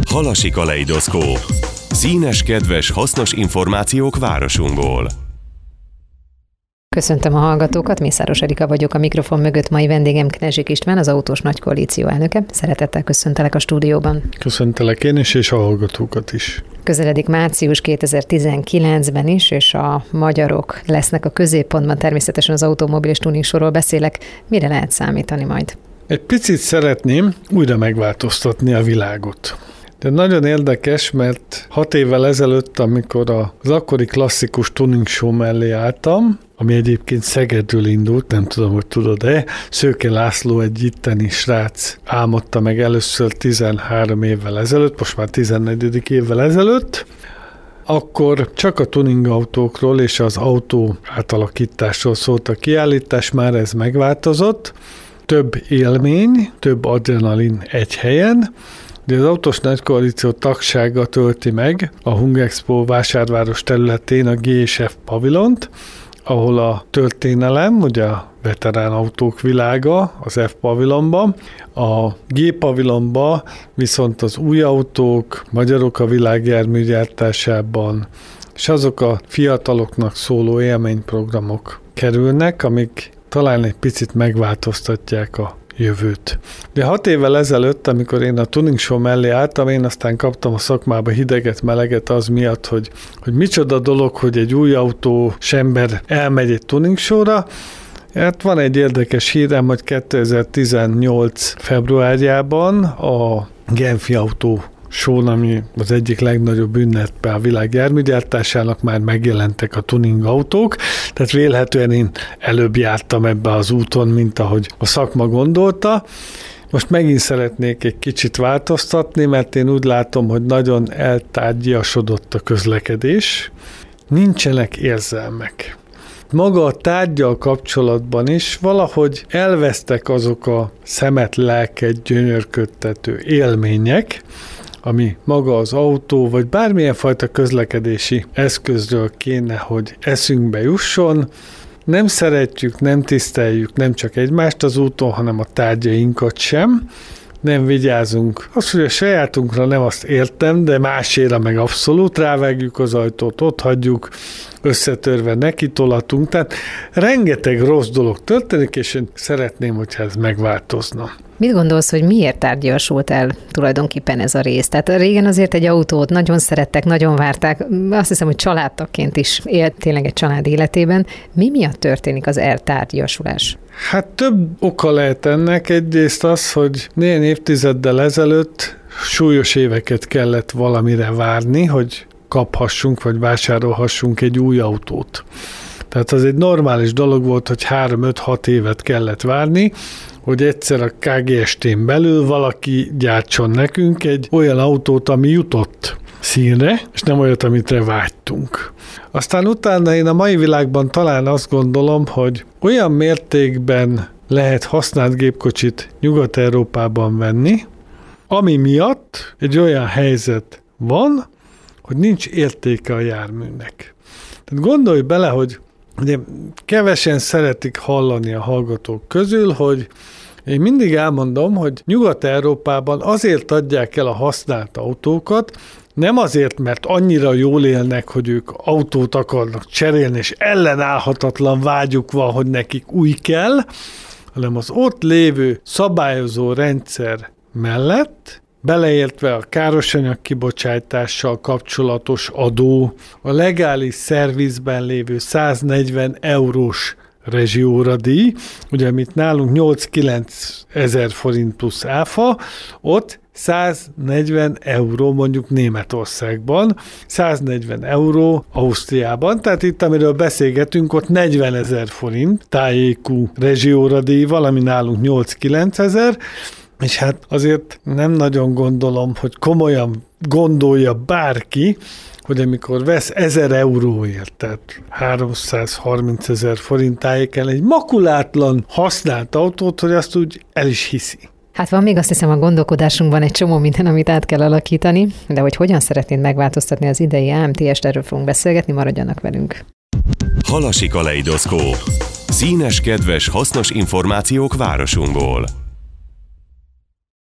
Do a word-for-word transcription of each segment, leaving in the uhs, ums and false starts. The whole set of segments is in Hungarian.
Halasi kaleidoszkóp. Színes, kedves, hasznos információk városunkból. Köszöntöm a hallgatókat, Mészáros Erika vagyok, a mikrofon mögött mai vendégem Knezsik István, az Autós Nagykoalíció elnöke. Szeretettel köszöntelek a stúdióban. Köszöntelek én is, és a hallgatókat is. Közeledik március kétezer-tizenkilencben is, és a magyarok lesznek a középpontban, természetesen az automobilis tuning sorról beszélek. Mire lehet számítani majd? Egy picit szeretném újra megváltoztatni a világot. De nagyon érdekes, mert hat évvel ezelőtt, amikor az akkori klasszikus tuning show mellé álltam, ami egyébként Szegedről indult, nem tudom, hogy tudod-e, Szőke László egy itteni srác álmodta meg először tizenhárom évvel ezelőtt, most már tizennegyedik évvel ezelőtt, akkor csak a tuning autókról és az autó átalakításról szólt a kiállítás, már ez megváltozott, több élmény, több adrenalin egy helyen, de az Autós Nagykoalíció tagsága tölti meg a Hungexpo vásárváros területén a G és F pavilont, ahol a történelem, ugye a veterán autók világa az F pavilonban, a G pavilonban viszont az új autók, magyarok a világjárműgyártásában, és azok a fiataloknak szóló élményprogramok kerülnek, amik talán egy picit megváltoztatják a jövőt. De hat évvel ezelőtt, amikor én a tuning show mellé álltam, én aztán kaptam a szakmába hideget, meleget az miatt, hogy, hogy micsoda dolog, hogy egy új autós ember elmegy egy tuning showra. Hát van egy érdekes hírem, hogy kétezer-tizennyolc februárjában a Genfi Autó Show, ami az egyik legnagyobb ünnepe a világ járműgyártásának, már megjelentek a tuning autók, tehát vélhetően én előbb jártam ebbe az úton, mint ahogy a szakma gondolta. Most megint szeretnék egy kicsit változtatni, mert én úgy látom, hogy nagyon eltárgyasodott a közlekedés, nincsenek érzelmek. Maga a tárggyal kapcsolatban is valahogy elvesztek azok a szemet, lelket gyönyörködtető élmények, ami maga az autó, vagy bármilyen fajta közlekedési eszközről kéne, hogy eszünkbe jusson. Nem szeretjük, nem tiszteljük nem csak egymást az úton, hanem a tárgyainkat sem. Nem vigyázunk. Az, hogy a sajátunkra nem, azt értem, de másére meg abszolút rávágjuk az ajtót, ott hagyjuk, összetörve nekitolatunk. Tehát rengeteg rossz dolog történik, és én szeretném, hogyha ez megváltozna. Mit gondolsz, hogy miért tárgyasult el tulajdonképpen ez a rész? Tehát régen azért egy autót nagyon szerettek, nagyon várták, azt hiszem, hogy családtagként is élt tényleg egy család életében. Mi miatt történik az eltárgyasulás? Hát több oka lehet ennek. Egyrészt az, hogy néhány évtizeddel ezelőtt súlyos éveket kellett valamire várni, hogy kaphassunk, vagy vásárolhassunk egy új autót. Tehát az egy normális dolog volt, hogy három-öt-hat évet kellett várni, hogy egyszer a ká gé es té-n belül valaki gyártson nekünk egy olyan autót, ami jutott színre, és nem olyat, amitre vágytunk. Aztán utána én a mai világban talán azt gondolom, hogy olyan mértékben lehet használt gépkocsit Nyugat-Európában venni, ami miatt egy olyan helyzet van, hogy nincs értéke a járműnek. Tehát gondolj bele, hogy ugye kevesen szeretik hallani a hallgatók közül, hogy én mindig elmondom, hogy Nyugat-Európában azért adják el a használt autókat, nem azért, mert annyira jól élnek, hogy ők autót akarnak cserélni, és ellenállhatatlan vágyuk van, hogy nekik új kell, hanem az ott lévő szabályozó rendszer mellett, beleértve a károsanyag kibocsátással kapcsolatos adó, a legális szervizben lévő száznegyven eurós rezsióradíj, ugye amit nálunk nyolc-kilenc ezer forint plusz áfa, ott száznegyven euró mondjuk Németországban, száznegyven euró Ausztriában, tehát itt, amiről beszélgetünk, ott negyven ezer forint tájékú rezsióradíj, valami nálunk nyolc-kilenc ezer, és hát azért nem nagyon gondolom, hogy komolyan gondolja bárki, hogy amikor vesz ezer euróért, tehát háromszázharminc ezer forint tájéken egy makulátlan használt autót, hogy azt úgy el is hiszi. Hát van még azt hiszem a gondolkodásunkban egy csomó minden, amit át kell alakítani, de hogy hogyan szeretnéd megváltoztatni az idei á em té est, erről fogunk beszélgetni, maradjanak velünk. Halasi kaleidoszkóp. Színes, kedves, hasznos információk városunkból.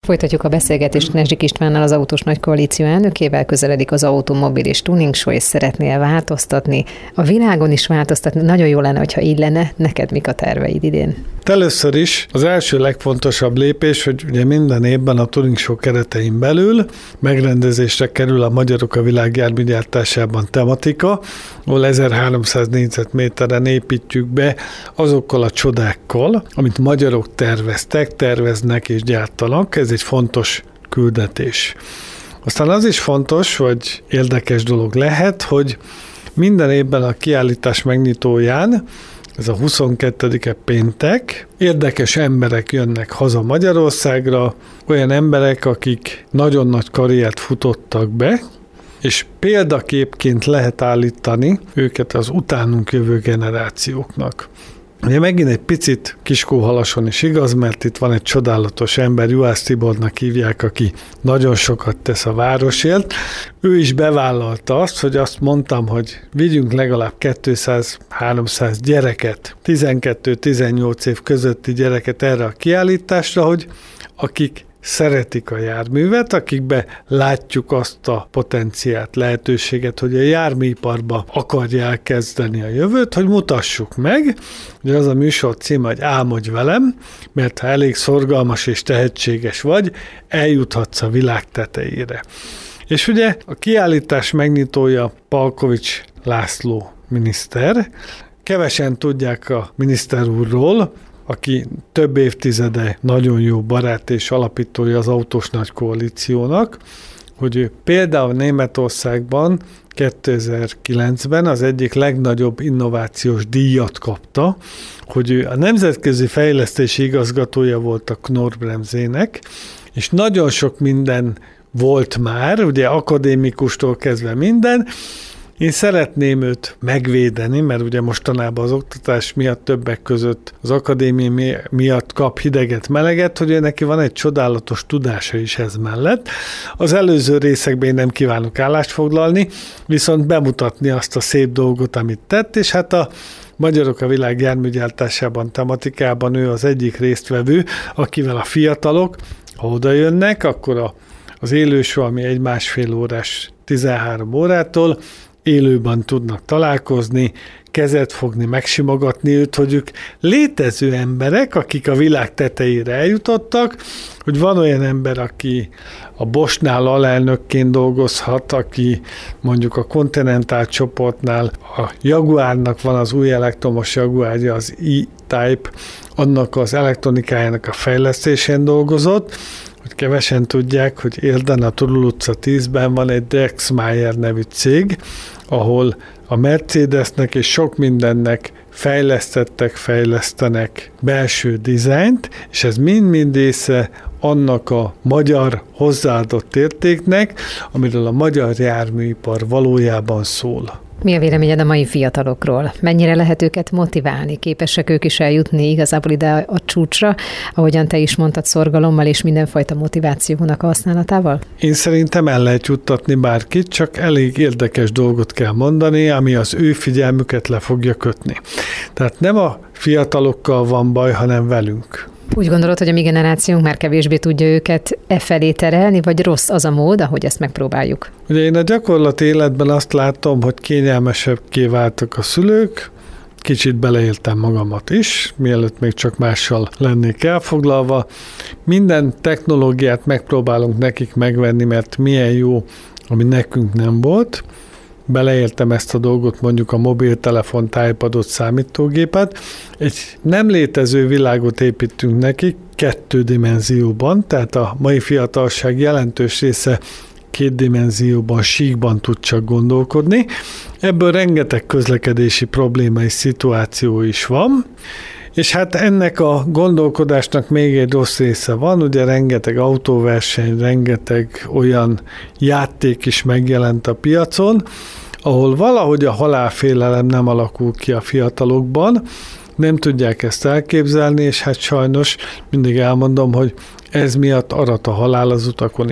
Folytatjuk a beszélgetést Nezsik Istvánnal, az Autós Nagy Koalíció elnökével. Közeledik az Automobil és Tuning Show, és szeretnél változtatni. A világon is változtatni. Nagyon jó lenne, hogyha így lenne. Neked mik a terveid idén? Először is az első legfontosabb lépés, hogy ugye minden évben a Tuning Show keretein belül megrendezésre kerül a Magyarok a világ járműgyártásában tematika, ahol ezerháromszáz négyzetméteren építjük be azokkal a csodákkal, amit magyarok terveztek, terveznek és gyártanak. Ez egy fontos küldetés. Aztán az is fontos, hogy érdekes dolog lehet, hogy minden évben a kiállítás megnyitóján, ez a huszonkettedike péntek, érdekes emberek jönnek haza Magyarországra, olyan emberek, akik nagyon nagy karriert futottak be, és példaképként lehet állítani őket az utánunk jövő generációknak. Ugye megint egy picit Kiskóhalason is igaz, mert itt van egy csodálatos ember, Juhász Tibornak hívják, aki nagyon sokat tesz a városért. Ő is bevállalta azt, hogy azt mondtam, hogy vigyünk legalább kétszáz-háromszáz gyereket, tizenkettő-tizennyolc év közötti gyereket erre a kiállításra, hogy akik szeretik a járművet, akikbe látjuk azt a potenciált, lehetőséget, hogy a járműiparba akarják kezdeni a jövőt, hogy mutassuk meg, hogy az a műsor cím, hogy álmodj velem, mert ha elég szorgalmas és tehetséges vagy, eljuthatsz a világ tetejére. És ugye a kiállítás megnyitója Palkovics László miniszter. Kevesen tudják a miniszter úrról, aki több évtizede nagyon jó barát és alapítója az Autós Nagy Koalíciónak, hogy ő például Németországban kétezer-kilencben az egyik legnagyobb innovációs díjat kapta, hogy ő a nemzetközi fejlesztési igazgatója volt a Knorr-Bremsének, és nagyon sok minden volt már, ugye akadémikustól kezdve minden. Én szeretném őt megvédeni, mert ugye mostanában az oktatás miatt többek között az akadémia miatt kap hideget, meleget, hogy neki van egy csodálatos tudása is ez mellett. Az előző részekben én nem kívánok állást foglalni, viszont bemutatni azt a szép dolgot, amit tett, és hát a Magyarok a világ járműgyártásában tematikában ő az egyik résztvevő, akivel a fiatalok, ha oda jönnek, akkor a, az élőshow, ami egy másfél órás tizenhárom órától, élőben tudnak találkozni, kezet fogni, megsimogatni őt, hogy ők létező emberek, akik a világ tetejére eljutottak, hogy van olyan ember, aki a Boschnál alelnökként dolgozhat, aki mondjuk a Continental csoportnál, a Jaguarnak van az új elektromos Jaguarja, az E-Type, annak az elektronikájának a fejlesztésén dolgozott, hogy kevesen tudják, hogy Érden a Turul utca tízben van egy Dexmeyer nevű cég, ahol a Mercedesnek és sok mindennek fejlesztettek, fejlesztenek belső dizájnt, és ez mind-mind része annak a magyar hozzáadott értéknek, amiről a magyar járműipar valójában szól. Mi a véleményed a mai fiatalokról? Mennyire lehet őket motiválni? Képesek ők is eljutni igazából ide a csúcsra, ahogyan te is mondtad, szorgalommal és mindenfajta motivációnak a használatával? Én szerintem el lehet juttatni bárkit, csak elég érdekes dolgot kell mondani, ami az ő figyelmüket le fogja kötni. Tehát nem a fiatalokkal van baj, hanem velünk. Úgy gondolod, hogy a mi generációnk már kevésbé tudja őket e felé terelni, vagy rossz az a mód, ahogy ezt megpróbáljuk? Ugye én a gyakorlati életben azt látom, hogy kényelmesebbké váltak a szülők, kicsit beleéltem magamat is, mielőtt még csak mással lennék elfoglalva. Minden technológiát megpróbálunk nekik megvenni, mert milyen jó, ami nekünk nem volt. Beleértem ezt a dolgot, mondjuk a mobiltelefont, iPadot, számítógépet. Egy nem létező világot építünk nekik kettő dimenzióban, tehát a mai fiatalság jelentős része két dimenzióban, síkban tud csak gondolkodni. Ebből rengeteg közlekedési probléma és szituáció is van, és hát ennek a gondolkodásnak még egy rossz része van, ugye rengeteg autóverseny, rengeteg olyan játék is megjelent a piacon, ahol valahogy a halálfélelem nem alakul ki a fiatalokban, nem tudják ezt elképzelni, és hát sajnos mindig elmondom, hogy ez miatt arat a halál az utakon is.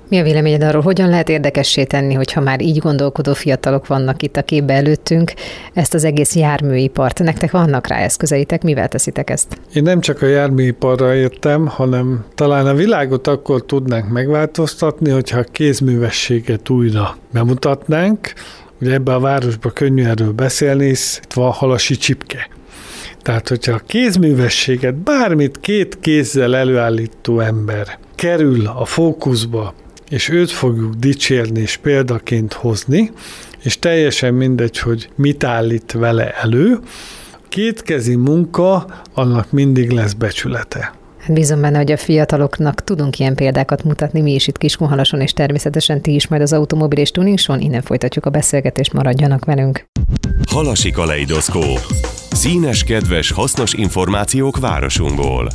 Mi a véleményed arról, hogyan lehet érdekessé tenni, hogyha már így gondolkodó fiatalok vannak itt a képbe előttünk, ezt az egész járműipart? Nektek vannak rá eszközeitek, mivel teszitek ezt? Én nem csak a járműiparra értem, hanem talán a világot akkor tudnánk megváltoztatni, hogyha a kézművességet újra bemutatnánk. Ugye ebbe a városba könnyű erről beszélni, itt van Halasi Csipke. Tehát, hogyha a kézművességet, bármit két kézzel előállító ember kerül a fókuszba, és őt fogjuk dicsérni és példaként hozni, és teljesen mindegy, hogy mit állít vele elő, kétkezi munka, annak mindig lesz becsülete. Bízom benne, hogy a fiataloknak tudunk ilyen példákat mutatni, mi is itt Kiskunhalason, és természetesen ti is majd az Automobil és Tuning Show-n. Innen folytatjuk a beszélgetést, maradjanak velünk. Halasi Kaleidoszkóp. Színes, kedves, hasznos információk városunkból.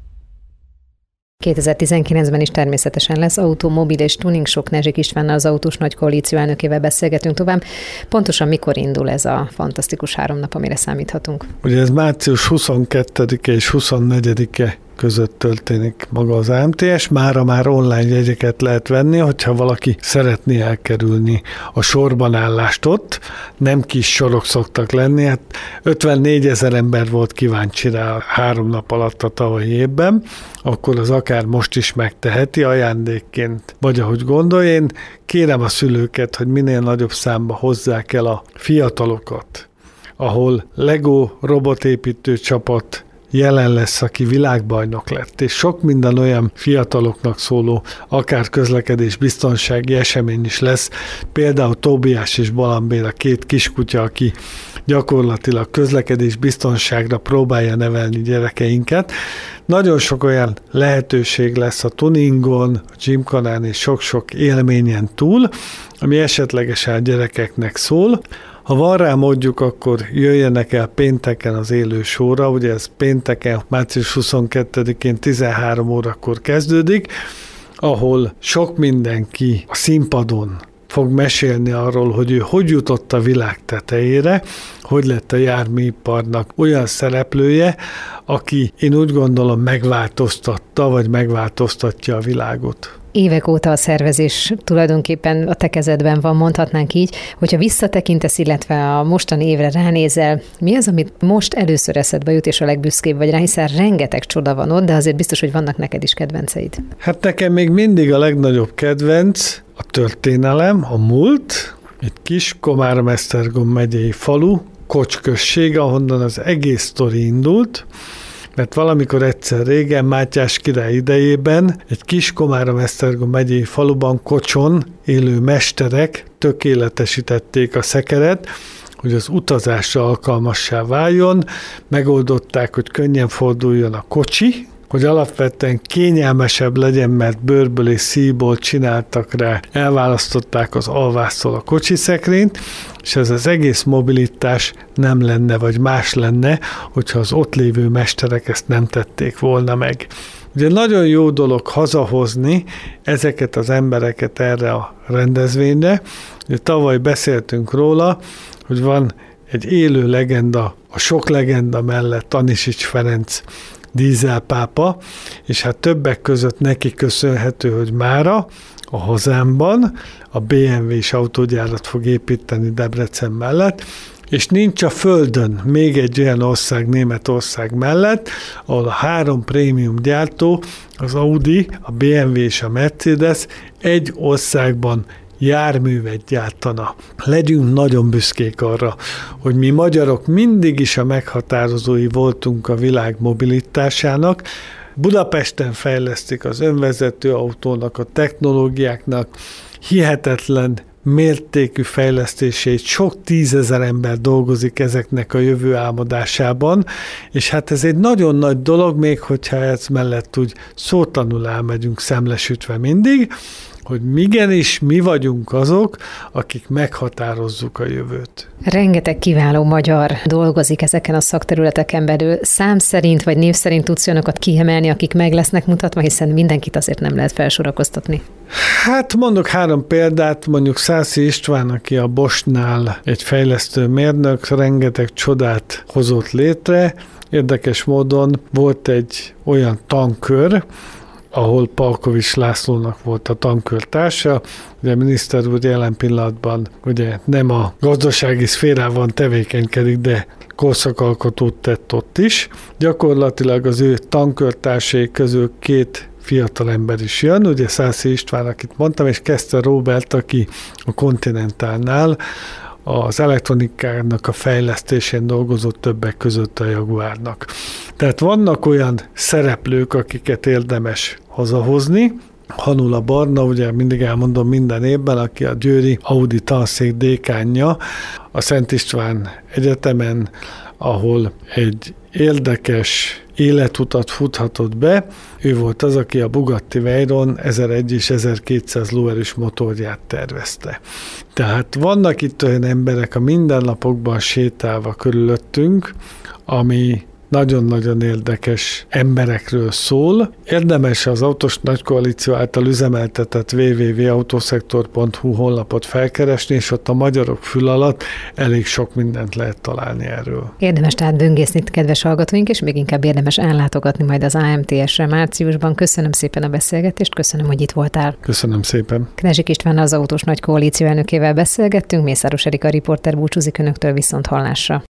kétezer-tizenkilencben is természetesen lesz Automobil és Tuning Show. Knezsik Istvánnal, az Autós Nagy Koalíció elnökével beszélgetünk tovább. Pontosan mikor indul ez a fantasztikus három nap, amire számíthatunk? Ugye ez március huszonkettedike és huszonnegyedike között történik maga az á em té es. Mára már online jegyeket lehet venni, hogyha valaki szeretné elkerülni a sorban állást ott. Nem kis sorok szoktak lenni. Hát ötvennégyezer ember volt kíváncsi rá három nap alatt a tavalyi évben, akkor az akár most is megteheti ajándékként, vagy ahogy gondolj. Én kérem a szülőket, hogy minél nagyobb számba hozzák el a fiatalokat, ahol Lego robotépítő csapat jelen lesz, aki világbajnok lett, és sok minden olyan fiataloknak szóló, akár közlekedés biztonsági esemény is lesz, például Tóbiás és Balambér, a két kiskutya, aki gyakorlatilag közlekedés biztonságra próbálja nevelni gyerekeinket. Nagyon sok olyan lehetőség lesz a tuningon, a gymkanán és sok-sok élményen túl, ami esetlegesen a gyerekeknek szól. Ha van rá módjuk, akkor jöjjenek el pénteken az élő showra, ugye ez pénteken, március huszonkettedikén tizenhárom órakor kezdődik, ahol sok mindenki a színpadon fog mesélni arról, hogy ő hogy jutott a világ tetejére, hogy lett a járműiparnak olyan szereplője, aki én úgy gondolom megváltoztatta, vagy megváltoztatja a világot. Évek óta a szervezés tulajdonképpen a te kezedben van, mondhatnánk így, hogyha visszatekintesz, illetve a mostani évre ránézel, mi az, amit most először eszedbe jut, és a legbüszkébb vagy rá, hiszen rengeteg csoda van ott, de azért biztos, hogy vannak neked is kedvenceid. Hát nekem még mindig a legnagyobb kedvenc a történelem, a múlt, egy kis Komárom-Esztergom megyei falu, Kocs község, ahonnan az egész sztori indult, mert valamikor egyszer régen, Mátyás király idejében egy kis Komárom-Esztergom megyei faluban, Kocson élő mesterek tökéletesítették a szekeret, hogy az utazásra alkalmassá váljon, megoldották, hogy könnyen forduljon a kocsi, hogy alapvetően kényelmesebb legyen, mert bőrből és szíjból csináltak rá, elválasztották az alvásztól a kocsiszekrényt, és ez az egész mobilitás nem lenne, vagy más lenne, hogyha az ott lévő mesterek ezt nem tették volna meg. Ugye nagyon jó dolog hazahozni ezeket az embereket erre a rendezvényre. Ugye tavaly beszéltünk róla, hogy van egy élő legenda, a sok legenda mellett Anisics Ferenc dízelpápa, és hát többek között neki köszönhető, hogy mára a hazámban a bé em vé-s autógyárat fog építeni Debrecen mellett, és nincs a földön még egy olyan ország Németország mellett, ahol a három prémium gyártó, az Audi, a bé em vé és a Mercedes egy országban járművet gyártana. Legyünk nagyon büszkék arra, hogy mi magyarok mindig is a meghatározói voltunk a világ mobilitásának. Budapesten fejlesztik az önvezető autónak, a technológiáknak, hihetetlen mértékű fejlesztését, sok tízezer ember dolgozik ezeknek a jövő álmodásában, és hát ez egy nagyon nagy dolog, még hogyha ez mellett úgy szótlanul elmegyünk szemlesütve mindig, hogy igenis mi vagyunk azok, akik meghatározzuk a jövőt. Rengeteg kiváló magyar dolgozik ezeken a szakterületeken belül. Szám szerint vagy név szerint tudsz olyanokat kiemelni, akik meg lesznek mutatva, hiszen mindenkit azért nem lehet felsorakoztatni. Hát mondok három példát, mondjuk Szászi István, aki a Boschnál egy fejlesztő mérnök, rengeteg csodát hozott létre. Érdekes módon volt egy olyan tankör, ahol Palkovics Lászlónak volt a tankörtársa. Ugye a miniszter úr jelen pillanatban ugye nem a gazdasági szférában tevékenykedik, de korszakalkotót tett ott is. Gyakorlatilag az ő tankörtársai közül két fiatal ember is jön, ugye Szászi István, akit mondtam, és Keszter Róbert, aki a Continentalnál az elektronikának a fejlesztésén dolgozott, többek között a Jaguárnak. Tehát vannak olyan szereplők, akiket érdemes hazahozni. Hanula Barna, ugye mindig elmondom minden évben, aki a győri Audi tanszék dékánja a Szent István Egyetemen, ahol egy érdekes életutat futhatott be. Ő volt az, aki a Bugatti Veyron ezregy és ezerkétszáz lóerős motorját tervezte. Tehát vannak itt olyan emberek a mindennapokban sétálva körülöttünk, ami nagyon-nagyon érdekes emberekről szól. Érdemes az Autós Nagykoalíció által üzemeltetett double-u double-u double-u pont autoszektor pont hu honlapot felkeresni, és ott a magyarok fül alatt elég sok mindent lehet találni erről. Érdemes tehát böngészni, kedves hallgatóink, és még inkább érdemes ellátogatni majd az á em té es-re márciusban. Köszönöm szépen a beszélgetést, köszönöm, hogy itt voltál. Köszönöm szépen. Knežik István, az Autós Nagykoalíció elnökével beszélgettünk, Mészáros Erika riporter búcsúzik önöktől, viszont hallásra.